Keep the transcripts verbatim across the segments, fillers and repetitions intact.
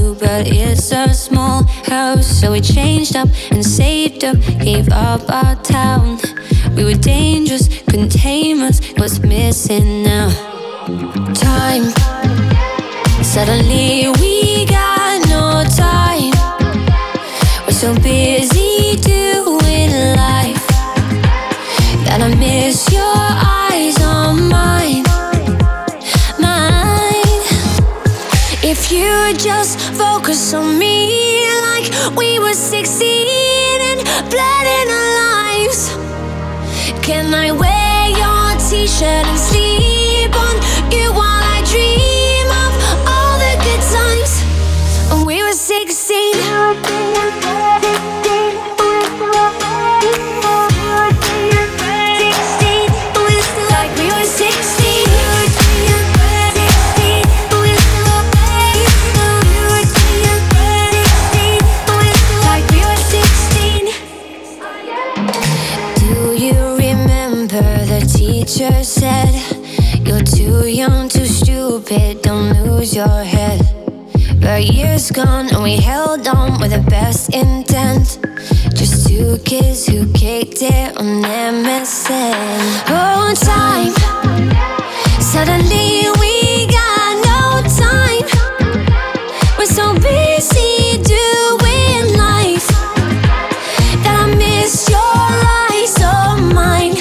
you, but it's a small house. So we changed up and saved up, gave up our town. We were dangerous, couldn't tame us. What's missing now? Time. Suddenly we got no time. We're so busy doing life that I miss your eyes on mine, mine. If you just focus on me like we were sixteen and blood in our lives. Can I wear your t-shirt and sleep on you while I dream of all the good times when we were sixteen? Teacher said, you're too young, too stupid, don't lose your head. But years gone and we held on with the best intent. Just two kids who kicked it on M S N. Oh, time. Suddenly we got no time. We're so busy doing life that I miss your eyes on mine.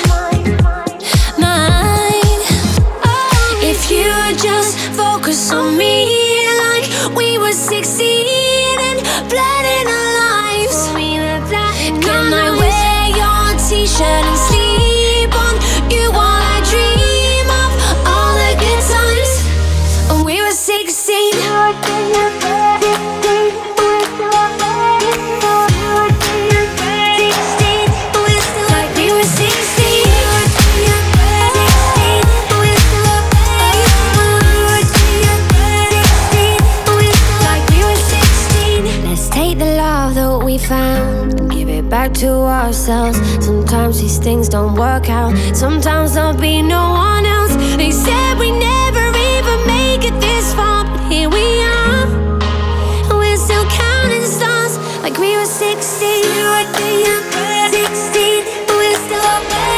Just focus on me like we were sixteen and blood in our lives. Can I wear your t-shirt and sleep on you while I dream of all the good times when we were sixteen? We found and give it back to ourselves. Sometimes these things don't work out. Sometimes there'll be no one else. They said we never even make it this far, but here we are, and we're still counting stars like we were sixteen. sixteen, we're still up there.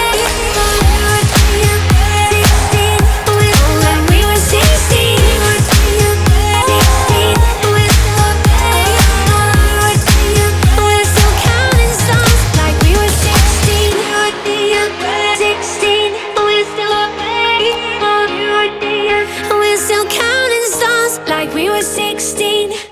Like we were sixteen.